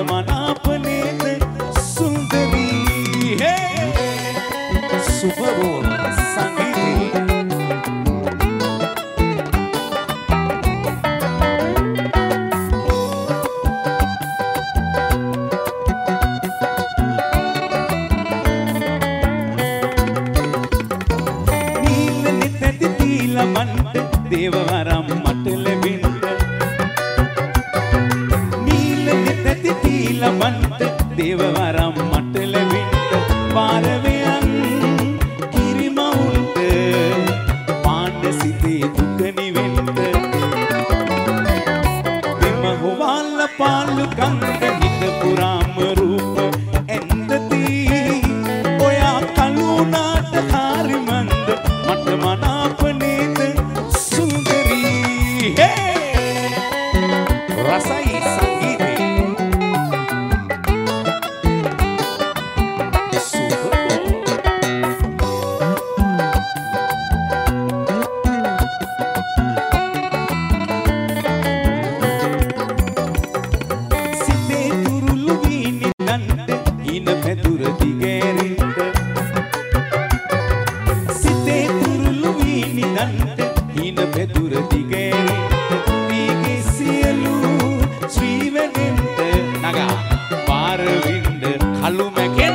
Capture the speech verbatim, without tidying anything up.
මනාපනේද සුන්දරී සුපරෝල් සංගීතී දේවවරම් මට ලැබෙන්න නීල නැති තීලවන්ත දේවවරම් මට ලැබෙන්න පාරවයන් කිරිමවුන්ට පාණ්ඩ සිතේ දුක නිවෙන්න බිම හොවල්ල පාලු කන්ද හිත පුරාම රූප ඇන්දති ඔයා කලුණාට හරිමන්ද මට මනාපනේද රසයි සංගීතේ සිතේ තුරුළු වී නිදන්ට හින පැදුර දිගෑරෙන්න සිතේ තුරුළු වී නිදන්ට හින පැදුර දිගෑරෙන්න ශ්‍රීවැදෙන්ට නගා පාරවින්ද කළුමැකේ